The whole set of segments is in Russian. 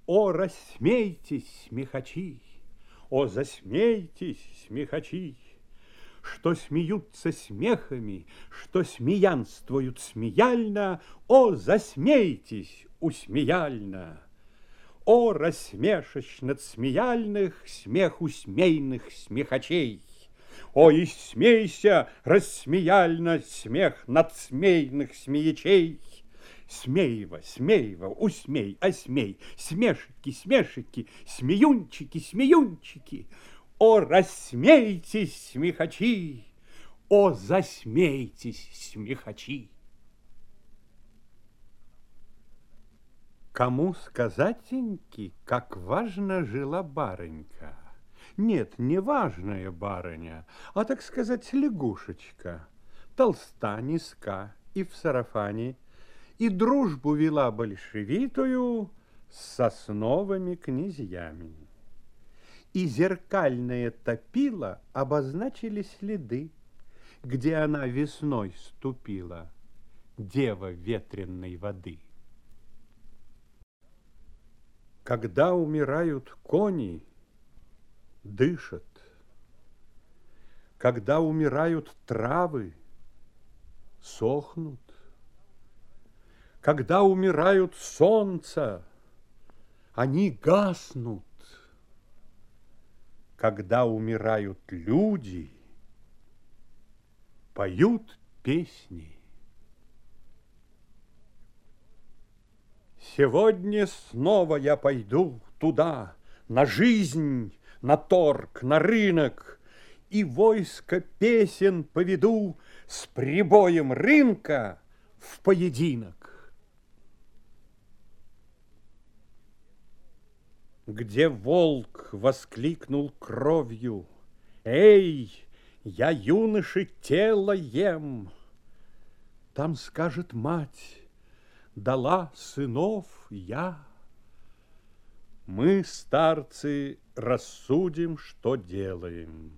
О, рассмейтесь, смехачи! О, засмейтесь, смехачи! Что смеются смехами, что смеянствуют смеяльно, о, засмейтесь усмеяльно! О, рассмешечно-смеяльных смех усмейных смехачей! О, и смейся рассмеяльно смех надсмейных смеячей! Смеево, смеево, усмей, осмей, смешики, смешики, смеюнчики, смеюнчики. О, рассмейтесь, смехачи! О, засмейтесь, смехачи! Кому сказатеньки, как важно жила барынька? Нет, не важная барыня, а, так сказать, лягушечка. Толста, низка и в сарафане, и дружбу вела большевитую с сосновыми князьями. И зеркальное топило обозначили следы, где она весной ступила, дева ветренной воды. Когда умирают кони, дышат. Когда умирают травы, сохнут. Когда умирают солнца, они гаснут. Когда умирают люди, поют песни. Сегодня снова я пойду туда, на жизнь, на торг, на рынок, и войско песен поведу с прибоем рынка в поединок. Где волк воскликнул кровью: «Эй, я, юноши, тело ем!» Там скажет мать: «Дала сынов я». Мы, старцы, рассудим, что делаем.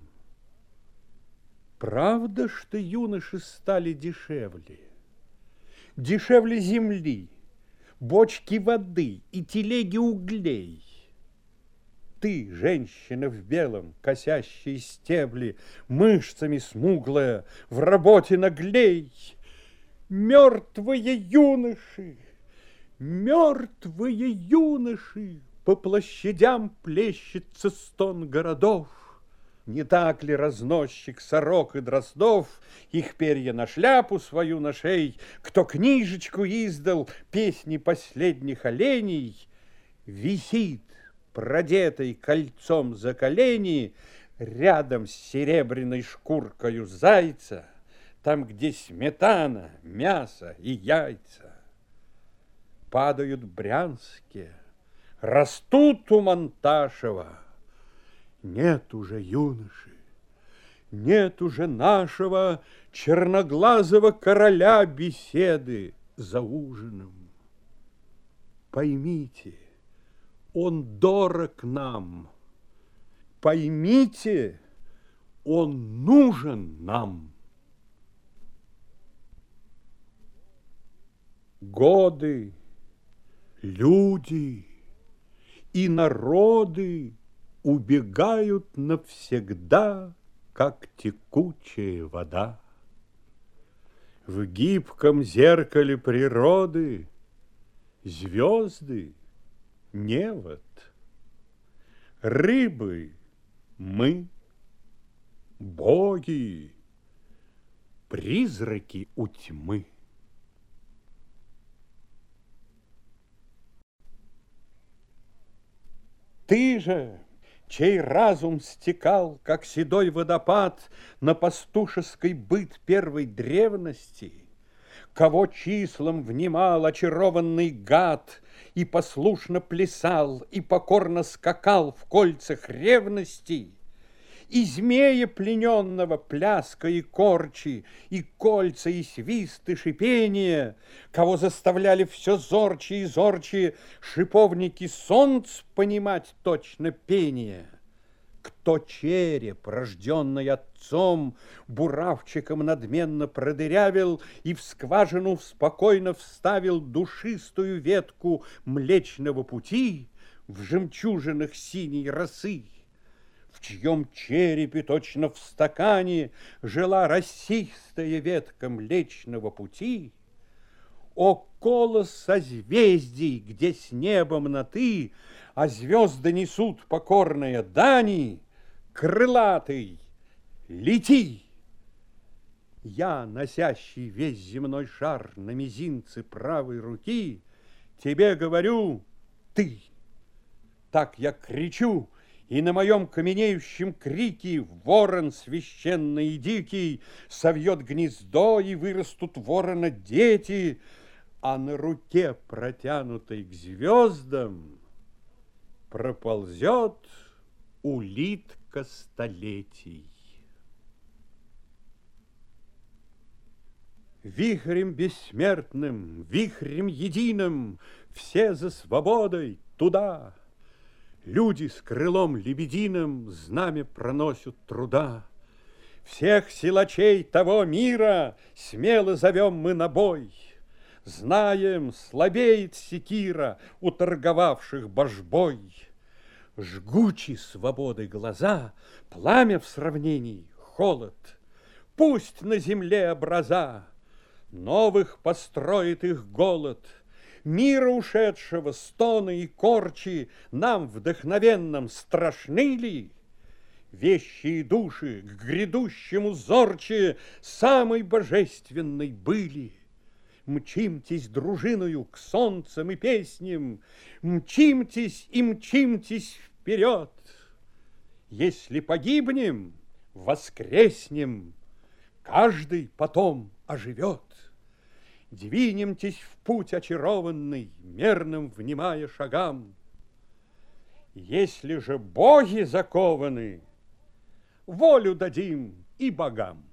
Правда, что юноши стали дешевле? Дешевле земли, бочки воды и телеги углей. Ты, женщина в белом, косящие стебли, мышцами смуглая, в работе наглей. Мертвые юноши, мертвые юноши, по площадям плещется стон городов. Не так ли разносчик сорок и дроздов, их перья на шляпу свою на шей, кто книжечку издал песни последних оленей, висит, продетый кольцом за колени, рядом с серебряной шкуркою зайца, там, где сметана, мясо и яйца. Падают брянские, растут у Монташева. Нет уже юноши, нет уже нашего черноглазого короля беседы за ужином. Поймите, он дорог нам. Поймите, он нужен нам. Годы, люди и народы убегают навсегда, как текучая вода. В гибком зеркале природы звезды — невод, рыбы — мы, боги — призраки у тьмы. Ты же, чей разум стекал, как седой водопад, на пастушеский быт первой древности, кого числом внимал очарованный гад и послушно плясал, и покорно скакал в кольцах ревности, и змея плененного пляска и корчи, и кольца, и свист, и шипение, кого заставляли все зорче и зорче шиповники солнц понимать точно пение, кто череп, рожденный отцом, буравчиком надменно продырявил и в скважину спокойно вставил душистую ветку Млечного Пути, в жемчужинах синей росы, в чьем черепе точно в стакане жила расистая ветка Млечного Пути, о колос созвездий, где с небом на «ты», а звезды несут покорные дани, крылатый, лети! Я, носящий весь земной шар на мизинце правой руки, тебе говорю «ты». Так я кричу, и на моем каменеющем крике ворон священный и дикий совьет гнездо, и вырастут ворона дети, а на руке, протянутой к звездам, проползет улитка столетий. Вихрем бессмертным, вихрем единым, все за свободой туда. Люди с крылом лебединым знамя проносят труда. Всех силачей того мира смело зовем мы на бой. Знаем, слабеет секира у торговавших божбой. Жгучи свободы глаза, пламя в сравнении холод. Пусть на земле образа новых построит их голод. Мира ушедшего стоны и корчи нам вдохновенным страшны ли? Вещие души к грядущему зорче самой божественной были. Мчимтесь дружиною к солнцам и песням, мчимтесь и мчимтесь вперед. Если погибнем, воскреснем, каждый потом оживет. Двинемтесь в путь очарованный, мерным внимая шагам. Если же боги закованы, волю дадим и богам.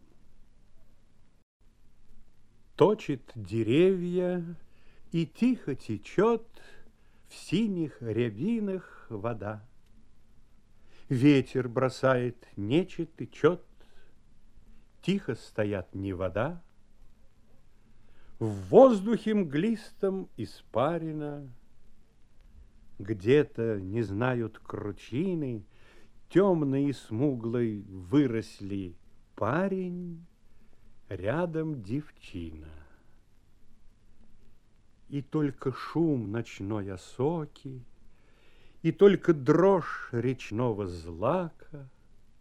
Точит деревья, и тихо течет в синих рябинах вода. Ветер бросает нечет и чет, тихо стоят невода. В воздухе мглистом испарина, где-то, не знают кручины, темной и смуглой выросли парень, рядом девчина. И только шум ночной осоки, и только дрожь речного злака,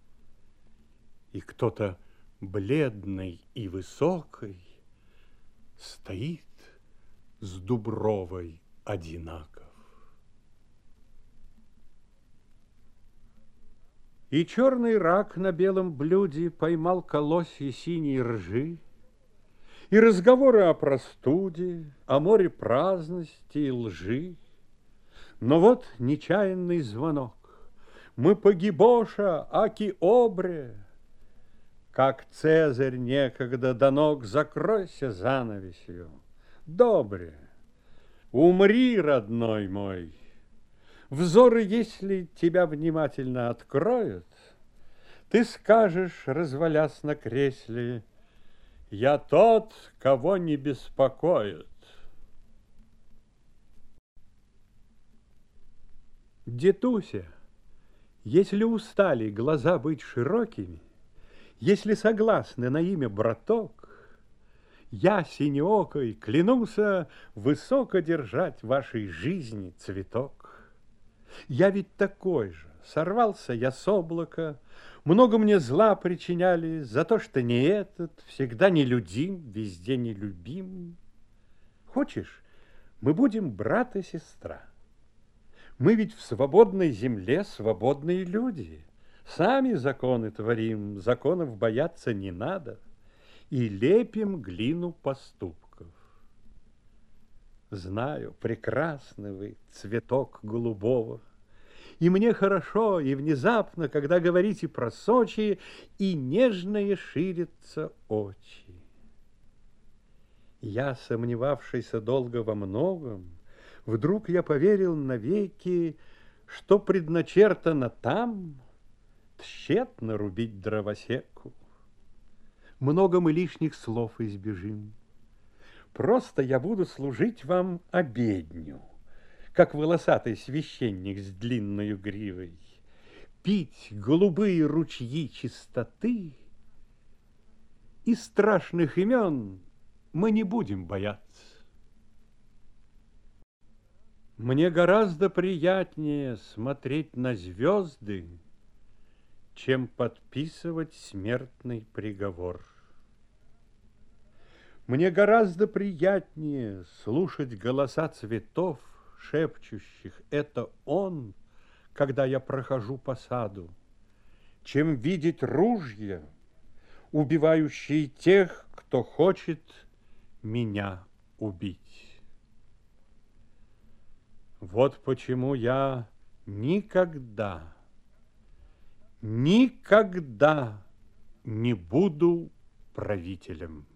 и кто-то бледный и высокой стоит с дубровой одинаков. И черный рак на белом блюде поймал колосья синей ржи, и разговоры о простуде, о море праздности и лжи. Но вот нечаянный звонок. Мы погибоша, аки обре. Как Цезарь некогда до ног, закройся занавесью. Добре, умри, родной мой. Взоры, если тебя внимательно откроют, ты скажешь, развалясь на кресле: я тот, кого не беспокоят. Детуся, если устали глаза быть широкими, если согласны на имя браток, я, синеокой, клянуся высоко держать в вашей жизни цветок. Я ведь такой же, сорвался я с облака, много мне зла причиняли за то, что не этот, всегда нелюдим, везде нелюбим. Хочешь, мы будем брат и сестра? Мы ведь в свободной земле свободные люди. Сами законы творим, законов бояться не надо. И лепим глину поступков. Знаю, прекрасны вы, цветок голубого. И мне хорошо, и внезапно, когда говорите про Сочи, и нежные ширятся очи. Я, сомневавшийся долго во многом, вдруг я поверил навеки, что предначертано там тщетно рубить дровосеку. Много мы лишних слов избежим. Просто я буду служить вам обедню, как волосатый священник с длинною гривой. Пить голубые ручьи чистоты, и страшных имен мы не будем бояться. Мне гораздо приятнее смотреть на звезды, чем подписывать смертный приговор. Мне гораздо приятнее слушать голоса цветов, шепчущих «это он», когда я прохожу по саду, чем видеть ружья, убивающие тех, кто хочет меня убить. Вот почему я никогда не буду правителем.